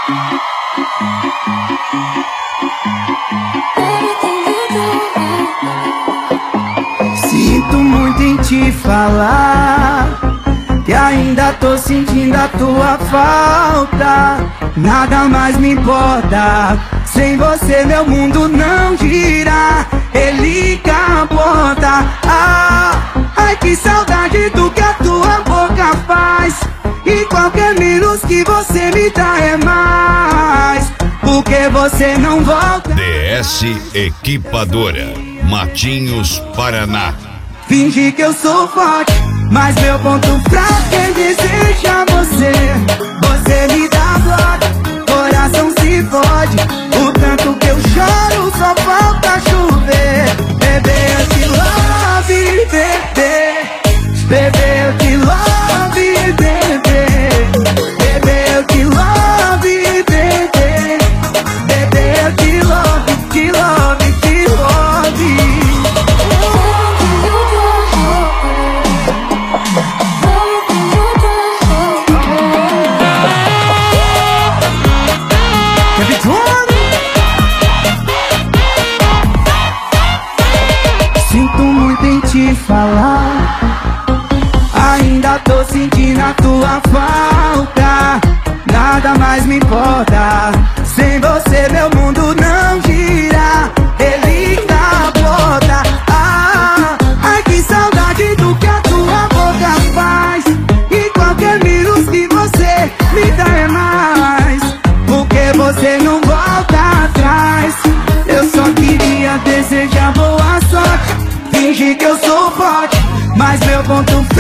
Sinto muito em te falar que ainda tô sentindo a tua falta. Nada mais me importa, sem você meu mundo não gira. Ele capota. Ai que saudade do que a tua boca faz. E qualquer menos que você me dá é mais. Porque você não volta. DS Equipadora, Matinhos, Paraná. Finge que eu sou forte, mas meu ponto fraco é desejar você. Você me dá bloco, coração se fode. O tanto que eu choro só falta chover. Bebê, eu te love, bebê. Bebê, eu te love, bebê. Bebê, eu te love, bebê. Bebê, eu te love, te love, te love. Sinto muito em te falar, ainda tô sentindo a tua falta. Nada mais me importa, sem você meu mundo não gira. Ele capota. Ai que saudade do que a tua boca faz. E qualquer minuto que você me dá é mais. Porque você não volta atrás. Eu só queria desejar boa sorte. Fingir que eu sou forte, mas meu ponto